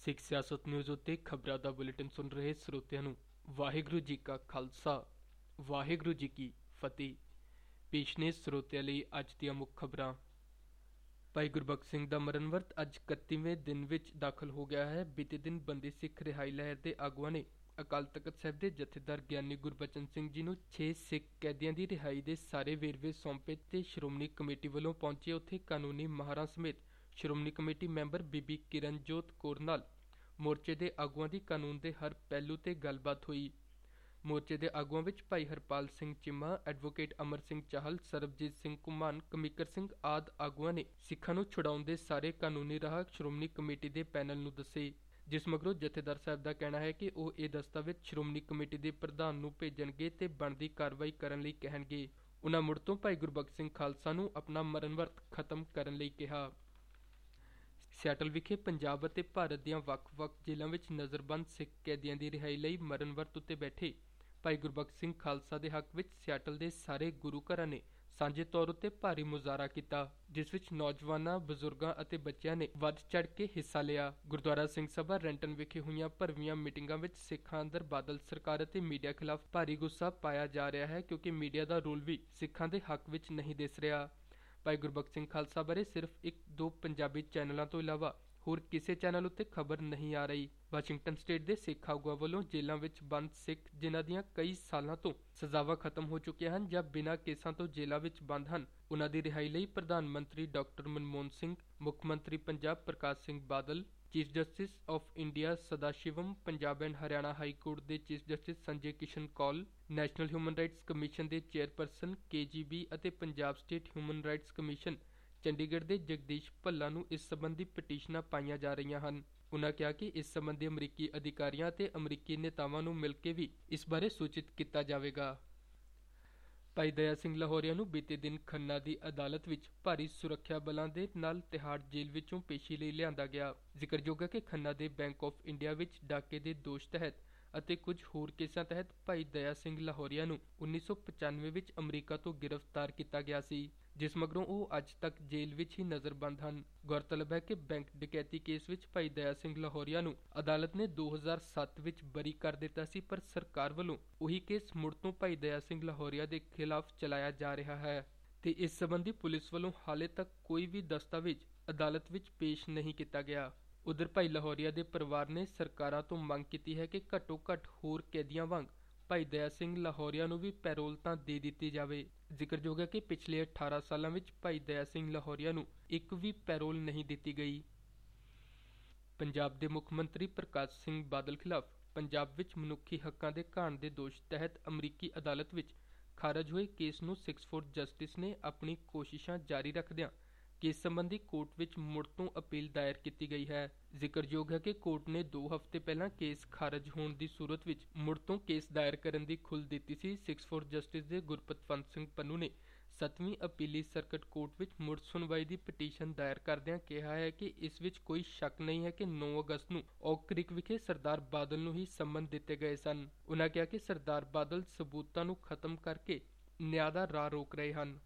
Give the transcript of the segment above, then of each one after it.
ਸਿੱਖ ਸਿਆਸਤ ਨਿਊਜ਼ ਉੱਤੇ ਖਬਰਾਂ ਦਾ ਬੁਲੇਟਿਨ ਸੁਣ ਰਹੇ ਸਰੋਤਿਆਂ ਨੂੰ ਵਾਹਿਗੁਰੂ ਜੀ ਕਾ ਖਾਲਸਾ ਵਾਹਿਗੁਰੂ ਜੀ ਕੀ ਫਤਿਹ। ਪੇਸ਼ ਨੇ ਸਰੋਤਿਆਂ ਲਈ ਅੱਜ ਦੀਆਂ ਮੁੱਖ ਖਬਰਾਂ। ਭਾਈ ਗੁਰਬਖਸ਼ ਸਿੰਘ ਦਾ ਮਰਨ ਵਰਤ ਅੱਜ 31ਵੇਂ ਦਿਨ ਵਿੱਚ ਦਾਖਲ ਹੋ ਗਿਆ ਹੈ। ਬੀਤੇ ਦਿਨ ਬੰਦੀ ਸਿੱਖ ਰਿਹਾਈ ਲਹਿਰ ਦੇ ਆਗੂਆਂ ਨੇ ਅਕਾਲ ਤਖਤ ਸਾਹਿਬ ਦੇ ਜਥੇਦਾਰ ਗਿਆਨੀ ਗੁਰਬਚਨ ਸਿੰਘ ਜੀ ਨੂੰ 6 ਸਿੱਖ ਕੈਦੀਆਂ ਦੀ ਰਿਹਾਈ ਦੇ ਸਾਰੇ ਵੇਰਵੇ ਸੌਂਪੇ ਤੇ ਸ਼੍ਰੋਮਣੀ ਕਮੇਟੀ ਵੱਲੋਂ ਪਹੁੰਚੇ ਉੱਥੇ ਕਾਨੂੰਨੀ ਮਾਹਰਾਂ ਸਮੇਤ ਸ਼੍ਰੋਮਣੀ ਕਮੇਟੀ ਮੈਂਬਰ ਬੀਬੀ ਕਿਰਨਜੋਤ ਕੌਰ ਨਾਲ ਮੋਰਚੇ ਦੇ ਆਗੂਆਂ ਦੀ ਕਾਨੂੰਨ ਦੇ ਹਰ ਪਹਿਲੂ ਤੇ ਗੱਲਬਾਤ ਹੋਈ। ਮੋਰਚੇ ਦੇ ਆਗੂਆਂ ਵਿੱਚ ਭਾਈ ਹਰਪਾਲ ਸਿੰਘ ਚੀਮਾ, ਐਡਵੋਕੇਟ ਅਮਰ ਸਿੰਘ ਚਾਹਲ, ਸਰਬਜੀਤ ਸਿੰਘ ਘੁਮਾਨ, ਕਮਿਕਰ ਸਿੰਘ ਆਦਿ ਆਗੂਆਂ ਨੇ ਸਿੱਖਾਂ ਨੂੰ ਛੁਡਾਉਣ ਦੇ ਸਾਰੇ ਕਾਨੂੰਨੀ ਰਾਹ ਸ਼੍ਰੋਮਣੀ ਕਮੇਟੀ ਦੇ ਪੈਨਲ ਨੂੰ ਦੱਸੇ, ਜਿਸ ਮਗਰੋਂ ਜਥੇਦਾਰ ਸਾਹਿਬ ਦਾ ਕਹਿਣਾ ਹੈ ਕਿ ਉਹ ਇਹ ਦਸਤਾਵੇਜ਼ ਸ਼੍ਰੋਮਣੀ ਕਮੇਟੀ ਦੇ ਪ੍ਰਧਾਨ ਨੂੰ ਭੇਜਣਗੇ ਤੇ ਬਣਦੀ ਕਾਰਵਾਈ ਕਰਨ ਲਈ ਕਹਿਣਗੇ। ਉਨ੍ਹਾਂ ਮੁੜ ਤੋਂ ਭਾਈ ਗੁਰਬਖਸ਼ ਸਿੰਘ ਖਾਲਸਾ ਨੂੰ ਆਪਣਾ ਮਰਨ ਵਰਤ ਖਤਮ ਕਰਨ ਲਈ ਕਿਹਾ। ਸਿਆਟਲ ਵਿਖੇ ਪੰਜਾਬ ਅਤੇ ਭਾਰਤ ਦੀਆਂ ਵੱਖ-ਵੱਖ ਜੇਲ੍ਹਾਂ ਵਿੱਚ ਨਜ਼ਰਬੰਦ ਸਿੱਖ ਕੈਦੀਆਂ ਦੀ ਰਿਹਾਈ ਲਈ ਮਰਨ ਵਰਤ ਉੱਤੇ ਬੈਠੇ ਭਾਈ ਗੁਰਬਖਸ਼ ਸਿੰਘ ਖਾਲਸਾ ਦੇ ਹੱਕ ਵਿੱਚ ਸਿਆਟਲ ਦੇ ਸਾਰੇ ਗੁਰੂ ਘਰਾਂ ਨੇ ਸਾਂਝੇ ਤੌਰ ਉੱਤੇ ਭਾਰੀ ਮੁਜ਼ਾਹਰਾ ਕੀਤਾ, ਜਿਸ ਵਿੱਚ ਨੌਜਵਾਨਾਂ, ਬਜ਼ੁਰਗਾਂ ਅਤੇ ਬੱਚਿਆਂ ਨੇ ਵੱਧ ਚੜ੍ਹ ਕੇ ਹਿੱਸਾ ਲਿਆ। ਗੁਰਦੁਆਰਾ ਸਿੰਘ ਸਭਾ ਰੈਂਟਨ ਵਿਖੇ ਹੋਈਆਂ ਭਰਵੀਆਂ ਮੀਟਿੰਗਾਂ ਵਿੱਚ ਸਿੱਖਾਂ ਅੰਦਰ ਬਾਦਲ ਸਰਕਾਰ ਅਤੇ ਮੀਡੀਆ ਖਿਲਾਫ ਭਾਰੀ ਗੁੱਸਾ ਪਾਇਆ ਜਾ ਰਿਹਾ ਹੈ, ਕਿਉਂਕਿ ਮੀਡੀਆ ਦਾ ਰੋਲ ਵੀ ਸਿੱਖਾਂ ਦੇ ਹੱਕ ਵਿੱਚ ਨਹੀਂ ਦਿਸ ਰਿਹਾ। ਭਾਈ ਗੁਰਬਖਸ਼ ਸਿੰਘ ਖਾਲਸਾ ਬਾਰੇ ਸਿਰਫ 1-2 ਪੰਜਾਬੀ ਚੈਨਲਾਂ ਤੋਂ ਇਲਾਵਾ ਹੋਰ ਕਿਸੇ ਚੈਨਲ ਉੱਤੇ ਖਬਰ ਨਹੀਂ ਆ ਰਹੀ। ਵਾਸ਼ਿੰਗਟਨ ਸਟੇਟ ਦੇ ਸਿੱਖ ਆਗੂਆਂ ਵੱਲੋਂ ਜੇਲ੍ਹਾਂ ਵਿੱਚ ਬੰਦ ਸਿੱਖ ਜਿਨ੍ਹਾਂ ਦੀਆਂ ਕਈ ਸਾਲਾਂ ਤੋਂ ਸਜ਼ਾਵਾਂ ਖਤਮ ਹੋ ਚੁੱਕੀਆਂ ਹਨ ਜਾਂ ਬਿਨਾਂ ਕੇਸਾਂ ਤੋਂ ਜੇਲ੍ਹਾਂ ਵਿੱਚ ਬੰਦ ਹਨ, ਉਨ੍ਹਾਂ ਦੀ ਰਿਹਾਈ ਲਈ ਪ੍ਰਧਾਨ ਮੰਤਰੀ ਡਾਕਟਰ ਮਨਮੋਹਨ ਸਿੰਘ, ਮੁੱਖ ਮੰਤਰੀ Punjab Parkash Singh Badal, Chief Justice of India Sathasivam, Punjab and Haryana High Court ਦੇ Chief Justice Sanjay Kishan Kaul, National Human Rights Commission ਦੇ ਚੇਅਰਪਰਸਨ KGB ਅਤੇ Punjab State Human Rights Commission Chandigarh ਦੇ ਜਗਦੀਸ਼ ਭੱਲਾ ਨੂੰ ਇਸ ਸੰਬੰਧੀ ਪਟੀਸ਼ਨਾਂ ਪਾਈਆਂ ਜਾ ਰਹੀਆਂ ਹਨ। ਉਨ੍ਹਾਂ ਕਿਹਾ ਕਿ ਇਸ ਸੰਬੰਧੀ ਅਮਰੀਕੀ ਅਧਿਕਾਰੀਆਂ ਅਤੇ ਅਮਰੀਕੀ ਨੇਤਾਵਾਂ ਨੂੰ ਮਿਲ ਕੇ ਵੀ ਇਸ ਬਾਰੇ ਸੂਚਿਤ ਕੀਤਾ ਜਾਵੇਗਾ। ਭਾਈ ਦਇਆ ਸਿੰਘ ਲਾਹੌਰੀਆ ਨੂੰ ਬੀਤੇ ਦਿਨ ਖੰਨਾ ਦੀ ਅਦਾਲਤ ਵਿੱਚ ਭਾਰੀ ਸੁਰੱਖਿਆ ਬਲਾਂ ਦੇ ਨਾਲ ਤਿਹਾੜ ਜੇਲ੍ਹ ਵਿੱਚੋਂ ਪੇਸ਼ੀ ਲਈ ਲਿਆਂਦਾ ਗਿਆ। ਜ਼ਿਕਰਯੋਗ ਹੈ ਕਿ ਖੰਨਾ ਦੇ ਬੈਂਕ ਆਫ ਇੰਡੀਆ ਵਿੱਚ ਡਾਕੇ ਦੇ ਦੋਸ਼ ਤਹਿਤ ਅਤੇ ਕੁਝ ਹੋਰ ਕੇਸਾਂ ਤਹਿਤ ਭਾਈ ਦਇਆ ਸਿੰਘ ਲਾਹੌਰੀਆ ਨੂੰ 1995 ਵਿੱਚ ਅਮਰੀਕਾ ਤੋਂ ਗ੍ਰਿਫਤਾਰ ਕੀਤਾ ਗਿਆ ਸੀ, ਜਿਸ ਮਗਰੋਂ ਉਹ ਅੱਜ ਤੱਕ ਜੇਲ੍ਹ ਵਿੱਚ ਹੀ ਨਜ਼ਰਬੰਦ ਹਨ। ਗੌਰਤਲਬ ਹੈ ਕਿ ਬੈਂਕ ਡਕੈਤੀ ਕੇਸ ਵਿੱਚ ਭਾਈ ਦਇਆ ਸਿੰਘ ਲਾਹੌਰੀਆ ਨੂੰ ਅਦਾਲਤ ਨੇ 2007 ਵਿੱਚ ਬਰੀ ਕਰ ਦਿੱਤਾ ਸੀ, ਪਰ ਸਰਕਾਰ ਵੱਲੋਂ ਉਹੀ ਕੇਸ ਮੁੜ ਤੋਂ ਭਾਈ ਦਇਆ ਸਿੰਘ ਲਾਹੌਰੀਆ ਦੇ ਖਿਲਾਫ ਚਲਾਇਆ ਜਾ ਰਿਹਾ ਹੈ ਤੇ ਇਸ ਸੰਬੰਧੀ ਪੁਲਿਸ ਵੱਲੋਂ ਹਾਲੇ ਤੱਕ ਕੋਈ ਵੀ ਦਸਤਾਵੇਜ਼ ਅਦਾਲਤ ਵਿੱਚ ਪੇਸ਼ ਨਹੀਂ ਕੀਤਾ ਗਿਆ। ਉਧਰ ਭਾਈ ਲਾਹੌਰੀਆ ਦੇ ਪਰਿਵਾਰ ਨੇ ਸਰਕਾਰਾਂ ਤੋਂ ਮੰਗ ਕੀਤੀ ਹੈ ਕਿ ਘੱਟੋ-ਘੱਟ ਹੋਰ ਕੈਦੀਆਂ ਵਾਂਗ ਭਾਈ ਦਇਆ ਸਿੰਘ ਲਾਹੌਰੀਆ ਨੂੰ ਵੀ ਪੈਰੋਲ ਤਾਂ ਦੇ ਦਿੱਤੀ ਜਾਵੇ। ਜ਼ਿਕਰਯੋਗ ਹੈ ਕਿ ਪਿਛਲੇ 18 ਸਾਲਾਂ ਵਿੱਚ ਭਾਈ ਦਇਆ ਸਿੰਘ ਲਾਹੌਰੀਆ ਨੂੰ ਇੱਕ ਵੀ ਪੈਰੋਲ ਨਹੀਂ ਦਿੱਤੀ ਗਈ। ਪੰਜਾਬ ਦੇ ਮੁੱਖ ਮੰਤਰੀ ਪ੍ਰਕਾਸ਼ ਸਿੰਘ ਬਾਦਲ ਖਿਲਾਫ ਪੰਜਾਬ ਵਿੱਚ ਮਨੁੱਖੀ ਹੱਕਾਂ ਦੇ ਘਾਣ ਦੇ ਦੋਸ਼ ਤਹਿਤ ਅਮਰੀਕੀ ਅਦਾਲਤ ਵਿੱਚ ਖਾਰਜ ਹੋਏ ਕੇਸ ਨੂੰ 6-4 ਜਸਟਿਸ ਨੇ ਆਪਣੀ ਕੋਸ਼ਿਸ਼ਾਂ ਜਾਰੀ ਰੱਖਦਿਆਂ ਕੇਸ ਸੰਬੰਧੀ ਕੋਰਟ ਵਿੱਚ ਮੁੜ ਤੋਂ ਅਪੀਲ ਦਾਇਰ ਕੀਤੀ ਗਈ ਹੈ। ਜ਼ਿਕਰਯੋਗ ਹੈ ਕਿ ਕੋਰਟ ਨੇ 2 ਹਫ਼ਤੇ ਪਹਿਲਾਂ ਕੇਸ ਖਾਰਜ ਹੋਣ ਦੀ ਸੂਰਤ ਵਿੱਚ ਮੁੜ ਤੋਂ ਕੇਸ ਦਾਇਰ ਕਰਨ ਦੀ ਖੁੱਲ੍ਹ ਦਿੱਤੀ ਸੀ। 6-4 ਜਸਟਿਸ ਦੇ ਗੁਰਪਤਵੰਤ ਸਿੰਘ ਪੰਨੂ ਨੇ 7ਵੀਂ ਅਪੀਲੀ ਸਰਕਟ ਕੋਰਟ ਵਿੱਚ ਮੁੜ ਸੁਣਵਾਈ ਦੀ ਪਟੀਸ਼ਨ ਦਾਇਰ ਕਰਦਿਆਂ ਕਿਹਾ ਹੈ ਕਿ ਇਸ ਵਿੱਚ ਕੋਈ ਸ਼ੱਕ ਨਹੀਂ ਹੈ ਕਿ 9 ਅਗਸਤ ਨੂੰ ਓਕ ਕ੍ਰੀਕ ਵਿਖੇ ਸਰਦਾਰ ਬਾਦਲ ਨੂੰ ਹੀ ਸੰਮਨ ਦਿੱਤੇ ਗਏ ਸਨ। ਉਨ੍ਹਾਂ ਕਿਹਾ ਕਿ ਸਰਦਾਰ ਬਾਦਲ ਸਬੂਤਾਂ ਨੂੰ ਖਤਮ ਕਰਕੇ ਨਿਆਂ ਦਾ ਰਾਹ ਰੋਕ ਰਹੇ ਹਨ।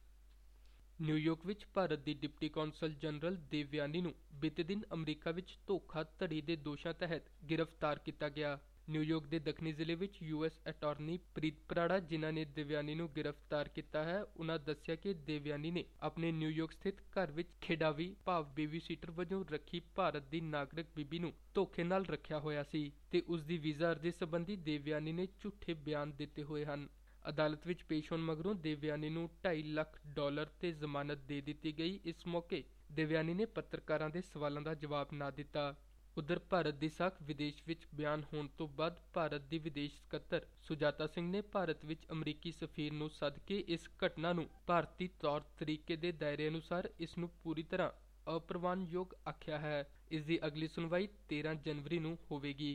ਨਿਊਯਾਰਕ ਵਿੱਚ ਭਾਰਤ ਦੀ ਡਿਪਟੀ ਕੌਂਸਲ ਜਨਰਲ ਦੇਵਯਾਨੀ ਨੂੰ ਬੀਤੇ ਦਿਨ ਅਮਰੀਕਾ ਵਿੱਚ ਧੋਖਾਧੜੀ ਦੇ ਦੋਸ਼ਾਂ ਤਹਿਤ ਗ੍ਰਿਫਤਾਰ ਕੀਤਾ ਗਿਆ। ਨਿਊਯਾਰਕ ਦੇ ਦੱਖਣੀ ਜ਼ਿਲ੍ਹੇ ਵਿੱਚ US ਅਟਾਰਨੀ ਪ੍ਰੀਤ ਪਰਾੜਾ, ਜਿਨ੍ਹਾਂ ਨੇ ਦੇਵਯਾਨੀ ਨੂੰ ਗ੍ਰਿਫਤਾਰ ਕੀਤਾ ਹੈ, ਉਨ੍ਹਾਂ ਦੱਸਿਆ ਕਿ ਦੇਵਯਾਨੀ ਨੇ ਆਪਣੇ ਨਿਊਯਾਰਕ ਸਥਿਤ ਘਰ ਵਿੱਚ ਖੇਡਾਵੀ ਭਾਵ ਬੇਬੀ ਸੀਟਰ ਵਜੋਂ ਰੱਖੀ ਭਾਰਤ ਦੀ ਨਾਗਰਿਕ ਬੀਬੀ ਨੂੰ ਧੋਖੇ ਨਾਲ ਰੱਖਿਆ ਹੋਇਆ ਸੀ ਤੇ ਉਸ ਦੀ ਵੀਜ਼ਾ ਅਰਜ਼ੀ ਸੰਬੰਧੀ ਦੇਵਯਾਨੀ ਨੇ ਝੂਠੇ ਬਿਆਨ ਦਿੱਤੇ ਹੋਏ ਹਨ। ਅਦਾਲਤ ਵਿੱਚ ਪੇਸ਼ ਹੋਣ ਮਗਰੋਂ ਦੇਵਯਾਨੀ ਨੂੰ $2.5 ਲੱਖ ਤੇ ਜ਼ਮਾਨਤ ਦੇ ਦਿੱਤੀ ਗਈ। ਇਸ ਮੌਕੇ ਦੇਵਯਾਨੀ ਨੇ ਪੱਤਰਕਾਰਾਂ ਦੇ ਸਵਾਲਾਂ ਦਾ ਜਵਾਬ ਨਾ ਦਿੱਤਾ। ਉਧਰ ਭਾਰਤ ਦੀ ਸਾਖ ਵਿਦੇਸ਼ ਵਿੱਚ ਬਿਆਨ ਹੋਣ ਤੋਂ ਬਾਅਦ ਭਾਰਤ ਦੀ ਵਿਦੇਸ਼ ਸਕੱਤਰ ਸੁਜਾਤਾ ਸਿੰਘ ਨੇ ਭਾਰਤ ਵਿੱਚ ਅਮਰੀਕੀ ਸਫੀਰ ਨੂੰ ਸੱਦ ਕੇ ਇਸ ਘਟਨਾ ਨੂੰ ਭਾਰਤੀ ਤੌਰ ਤਰੀਕੇ ਦੇ ਦਾਇਰੇ ਅਨੁਸਾਰ ਇਸ ਨੂੰ ਪੂਰੀ ਤਰ੍ਹਾਂ ਅਪ੍ਰਵਾਨਯੋਗ ਆਖਿਆ ਹੈ। ਇਸ ਦੀ ਅਗਲੀ ਸੁਣਵਾਈ 13 ਜਨਵਰੀ ਨੂੰ ਹੋਵੇਗੀ।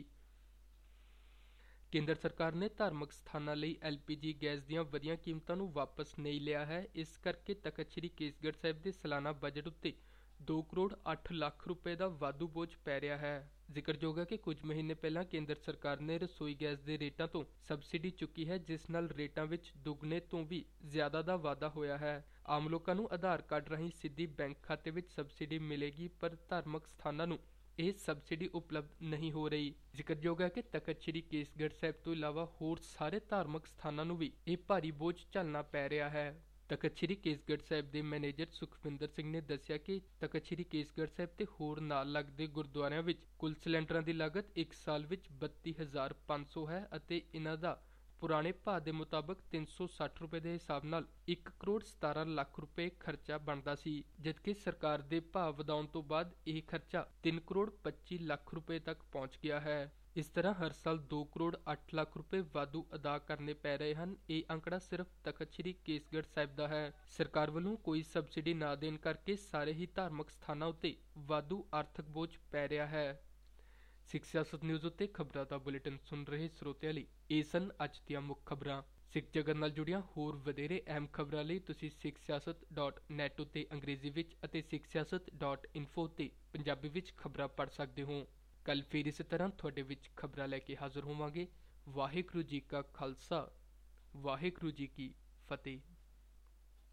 ਕੇਂਦਰ ਸਰਕਾਰ ਨੇ ਧਾਰਮਿਕ ਸਥਾਨਾਂ ਲਈ LPG ਗੈਸ ਦੀਆਂ ਵਧੀਆਂ ਕੀਮਤਾਂ ਨੂੰ ਵਾਪਸ ਨਹੀਂ ਲਿਆ ਹੈ। ਇਸ ਕਰਕੇ ਤਖਤ ਸ੍ਰੀ ਕੇਸਗੜ੍ਹ ਸਾਹਿਬ ਦੇ ਸਾਲਾਨਾ ਬਜਟ ਉੱਤੇ 2 ਕਰੋੜ 8 ਲੱਖ ਰੁਪਏ ਦਾ ਵਾਧੂ ਬੋਝ ਪੈ ਰਿਹਾ ਹੈ। ਜ਼ਿਕਰਯੋਗ ਹੈ ਕਿ ਕੁਝ ਮਹੀਨੇ ਪਹਿਲਾਂ ਕੇਂਦਰ ਸਰਕਾਰ ਨੇ ਰਸੋਈ ਗੈਸ ਦੇ ਰੇਟਾਂ ਤੋਂ ਸਬਸਿਡੀ ਚੁੱਕੀ ਹੈ, ਜਿਸ ਨਾਲ ਰੇਟਾਂ ਵਿੱਚ ਦੁੱਗਣੇ ਤੋਂ ਵੀ ਜ਼ਿਆਦਾ ਦਾ ਵਾਧਾ ਹੋਇਆ ਹੈ। ਆਮ ਲੋਕਾਂ ਨੂੰ ਆਧਾਰ ਕਾਰਡ ਰਾਹੀਂ ਸਿੱਧੀ ਬੈਂਕ ਖਾਤੇ ਵਿੱਚ ਸਬਸਿਡੀ ਮਿਲੇਗੀ, ਪਰ ਧਾਰਮਿਕ ਸਥਾਨਾਂ ਨੂੰ ਇਹ ਸਬਸਿਡੀ ਉਪਲਬਧ ਨਹੀਂ ਹੋ ਰਹੀ। ਜ਼ਿਕਰਯੋਗ ਹੈ ਕਿ ਤਖ਼ਤ ਸ੍ਰੀ ਕੇਸਗੜ੍ਹ ਸਾਹਿਬ ਤੋਂ ਇਲਾਵਾ ਹੋਰ ਸਾਰੇ ਧਾਰਮਿਕ ਸਥਾਨਾਂ ਨੂੰ ਵੀ ਇਹ ਭਾਰੀ ਬੋਝ ਝੱਲਣਾ ਪੈ ਰਿਹਾ ਹੈ। ਤਖ਼ਤ ਸ੍ਰੀ ਕੇਸਗੜ੍ਹ ਸਾਹਿਬ ਦੇ ਮੈਨੇਜਰ ਸੁਖਵਿੰਦਰ ਸਿੰਘ ਨੇ ਦੱਸਿਆ ਕਿ ਤਖ਼ਤ ਸ੍ਰੀ ਕੇਸਗੜ੍ਹ ਸਾਹਿਬ ਤੇ ਹੋਰ ਨਾਲ ਲੱਗਦੇ ਗੁਰਦੁਆਰਿਆਂ ਵਿੱਚ ਕੁੱਲ ਸਿਲੰਡਰਾਂ ਦੀ ਲਾਗਤ 1 ਸਾਲ ਵਿੱਚ 32,500 ਹੈ ਅਤੇ ਇਹਨਾਂ ਦਾ ਪੁਰਾਣੇ ਭਾਅ ਦੇ ਮੁਤਾਬਕ 360 ਰੁਪਏ ਦੇ ਹਿਸਾਬ ਨਾਲ 1 ਕਰੋੜ 17 ਲੱਖ ਰੁਪਏ ਖਰਚਾ ਬਣਦਾ ਸੀ, ਜਦਕਿ ਸਰਕਾਰ ਦੇ ਭਾਅ ਵਧਾਉਣ ਤੋਂ ਬਾਅਦ ਇਹ ਖਰਚਾ 3 ਕਰੋੜ 25 ਲੱਖ ਰੁਪਏ ਤੱਕ ਪਹੁੰਚ ਗਿਆ ਹੈ। ਇਸ ਤਰ੍ਹਾਂ ਹਰ ਸਾਲ 2 ਕਰੋੜ 8 ਲੱਖ ਰੁਪਏ ਵਾਧੂ ਅਦਾ ਕਰਨੇ ਪੈ ਰਹੇ ਹਨ। ਇਹ ਅੰਕੜਾ ਸਿਰਫ ਤਖ਼ਤ ਸ੍ਰੀ ਕੇਸਗੜ੍ਹ ਸਾਹਿਬ ਦਾ ਹੈ। ਸਰਕਾਰ ਵੱਲੋਂ ਕੋਈ ਸਬਸਿਡੀ ਨਾ ਦੇਣ ਕਰਕੇ ਸਾਰੇ ਹੀ ਧਾਰਮਿਕ ਸਥਾਨਾਂ ਉੱਤੇ ਵਾਧੂ ਆਰਥਿਕ ਬੋਝ ਪੈ ਰਿਹਾ ਹੈ। ਸਿੱਖ ਸਿਆਸਤ ਨਿਊਜ਼ ਉੱਤੇ ਖਬਰਾਂ ਦਾ ਬੁਲੇਟਿਨ ਸੁਣ ਰਹੇ ਸਰੋਤਿਆਂ ਲਈ ਇਹ ਸਨ ਅੱਜ ਦੀਆਂ ਮੁੱਖ ਖਬਰਾਂ। ਸਿੱਖ ਜਗਤ ਨਾਲ ਜੁੜੀਆਂ ਹੋਰ ਵਧੇਰੇ ਅਹਿਮ ਖਬਰਾਂ ਲਈ ਤੁਸੀਂ sikhsiasat.net ਉੱਤੇ ਅੰਗਰੇਜ਼ੀ ਵਿੱਚ ਅਤੇ sikhsiasat.info ਉੱਤੇ ਪੰਜਾਬੀ ਵਿੱਚ ਖਬਰਾਂ ਪੜ੍ਹ ਸਕਦੇ ਹੋ। ਕੱਲ ਫਿਰ ਇਸੇ ਤਰ੍ਹਾਂ ਤੁਹਾਡੇ ਵਿੱਚ ਖਬਰਾਂ ਲੈ ਕੇ ਹਾਜ਼ਰ ਹੋਵਾਂਗੇ। ਵਾਹਿਗੁਰੂ ਜੀ ਕਾ ਖਾਲਸਾ, ਵਾਹਿਗੁਰੂ ਜੀ ਕੀ ਫਤਿਹ।